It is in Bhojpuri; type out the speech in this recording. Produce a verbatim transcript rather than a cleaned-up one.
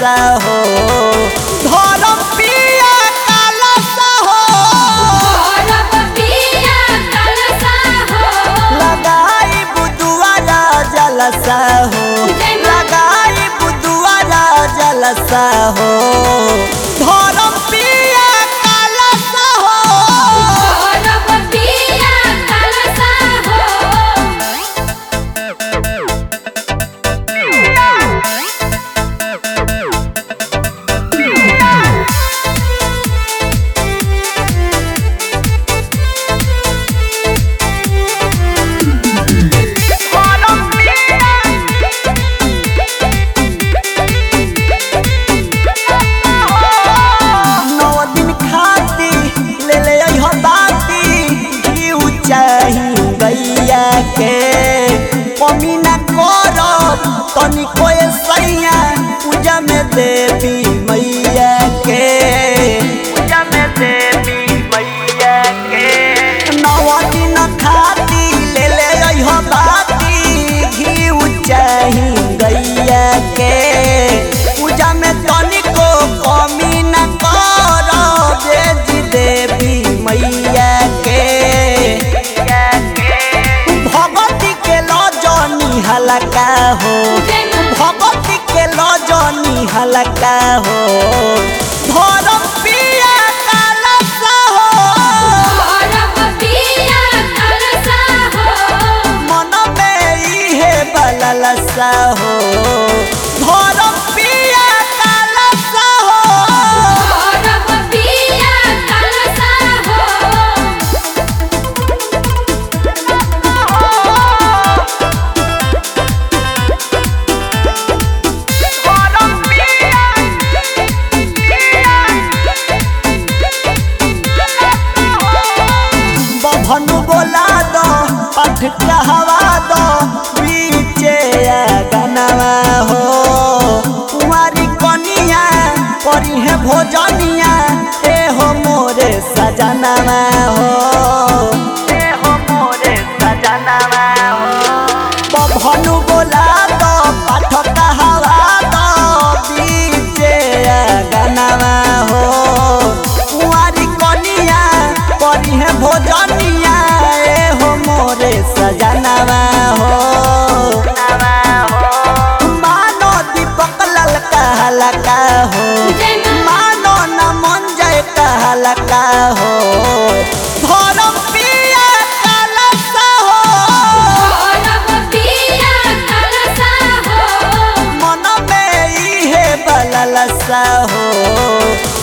कलसा हो धर्म पिया कलसा हो लगाई बुदुआरा जलसा हो लगाई बुदुआरा जलसा हो धर्म पिया कलसा हो कमी न करब तनिको सैया पूजा में देवी मैया के पूजा में देवी मैया के नौ दिन खाती ले ले अइह बाती घी चाही गैया के पूजा में तनिको कमी न करब जी देवी मैया के हलका हो भगवती के लजनी हलका हो धर्म पिया कलसा हो मन में इहे बललसा हो धर्म पिया कलसा हो भनु बोला दो पठ कहवा दो बीचे गनवा हो कुंवारी कनिया करी है भोजनिया ए हो मोरे सजनवा हो ए हो मोरे सजनवा हो भनु बोला दो पठ कहवा दो बीचे गनवा हो कुंवारी कनिया करी है भोजनिया सजनवा हो मानो दीपक ललका हलका हो मानो न मन जय कहलका हो धर्म पिया कलसा हो मन में इहे बललसा हो।